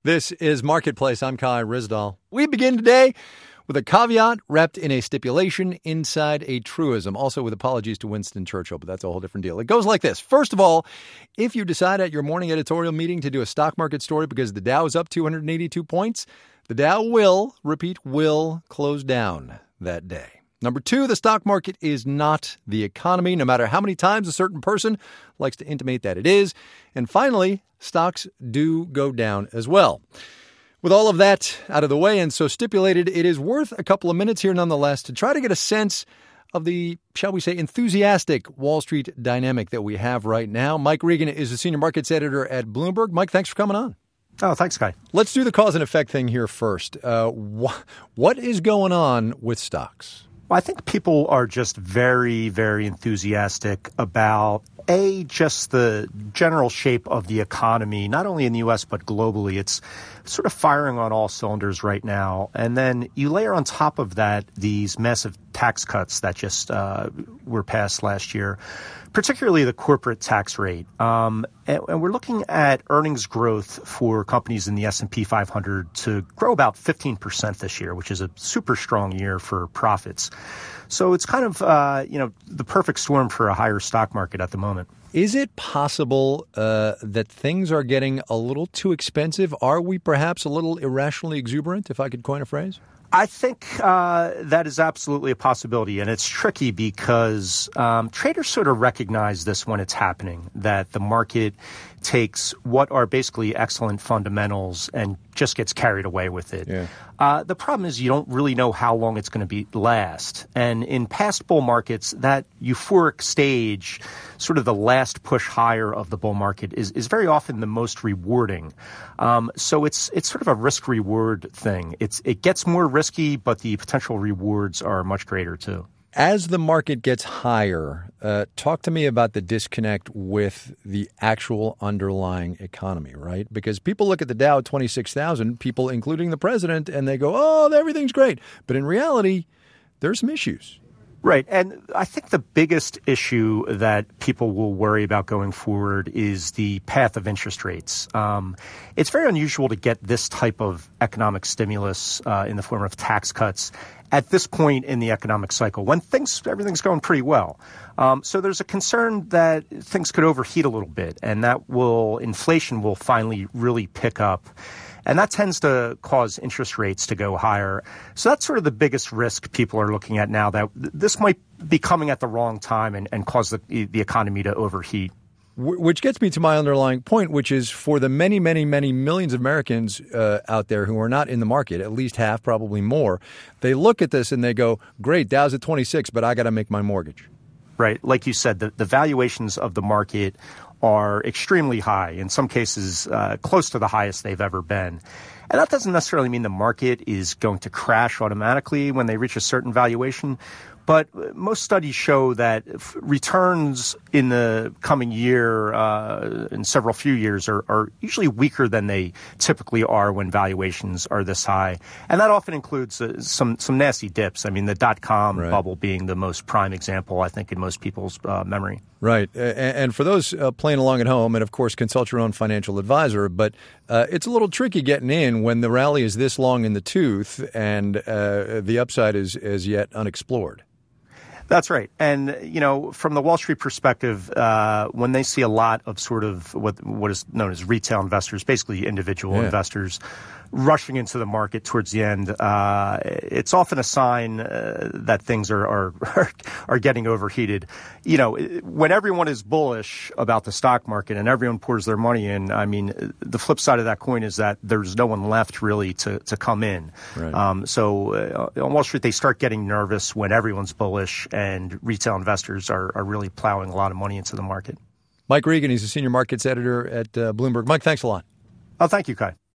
This is Marketplace. I'm Kai Ryssdal. We begin today with a caveat wrapped in a stipulation inside a truism, also with apologies to Winston Churchill, but that's a whole different deal. It goes like this. First of all, if you decide at your morning editorial meeting to do a stock market story because the Dow is up 282 points, the Dow will close down that day. Number two, the stock market is not the economy, no matter how many times a certain person likes to intimate that it is. And finally, stocks do go down as well. With all of that out of the way and so stipulated, it is worth a couple of minutes here nonetheless to try to get a sense of the, shall we say, enthusiastic Wall Street dynamic that we have right now. Mike Regan is the senior markets editor at Bloomberg. Mike, thanks for coming on. Oh, thanks, Kai. Let's do the cause and effect thing here first. What is going on with stocks? Well, I think people are just very, very enthusiastic about, just the general shape of the economy, not only in the U.S., but globally. It's sort of firing on all cylinders right now. And then you layer on top of that these massive tax cuts that just were passed last year, particularly the corporate tax rate. And we're looking at earnings growth for companies in the S&P 500 to grow about 15% this year, which is a super strong year for profits. So it's kind of, the perfect storm for a higher stock market at the moment. Is it possible that things are getting a little too expensive? Are we perhaps a little irrationally exuberant, if I could coin a phrase? I think that is absolutely a possibility, and it's tricky because traders sort of recognize this when it's happening, that the market takes what are basically excellent fundamentals and just gets carried away with it. Yeah. The problem is you don't really know how long it's going to last. And in past bull markets, that euphoric stage, sort of the last push higher of the bull market, is very often the most rewarding. So it's sort of a risk-reward thing. It gets more risky, but the potential rewards are much greater, too. As the market gets higher, talk to me about the disconnect with the actual underlying economy, right? Because people look at the Dow at 26,000, people including the president, and they go, oh, everything's great. But in reality, there's some issues. Right. And I think the biggest issue that people will worry about going forward is the path of interest rates. It's very unusual to get this type of economic stimulus in the form of tax cuts at this point in the economic cycle when everything's going pretty well. So there's a concern that things could overheat a little bit and that inflation will finally really pick up. And that tends to cause interest rates to go higher. So that's sort of the biggest risk people are looking at now, that this might be coming at the wrong time and cause the economy to overheat. Which gets me to my underlying point, which is for the many, many, many millions of Americans out there who are not in the market, at least half, probably more, they look at this and they go, great, Dow's at 26, but I got to make my mortgage. Right. Like you said, the valuations of the market are extremely high, in some cases close to the highest they've ever been. And that doesn't necessarily mean the market is going to crash automatically when they reach a certain valuation. But most studies show that returns in the coming year, in few years, are usually weaker than they typically are when valuations are this high. And that often includes some nasty dips. I mean, the dot-com bubble being the most prime example, I think, in most people's memory. Right. And for those playing along at home, and of course, consult your own financial advisor, but it's a little tricky getting in when the rally is this long in the tooth and the upside is as yet unexplored. That's right. And, from the Wall Street perspective, when they see a lot of sort of what is known as retail investors, basically individual investors, rushing into the market towards the end, it's often a sign that things are getting overheated. When everyone is bullish about the stock market and everyone pours their money in, I mean, the flip side of that coin is that there's no one left really to come in. Right. So on Wall Street, they start getting nervous when everyone's bullish and retail investors are really plowing a lot of money into the market. Mike Regan, he's a senior markets editor at Bloomberg. Mike, thanks a lot. Oh, thank you, Kai.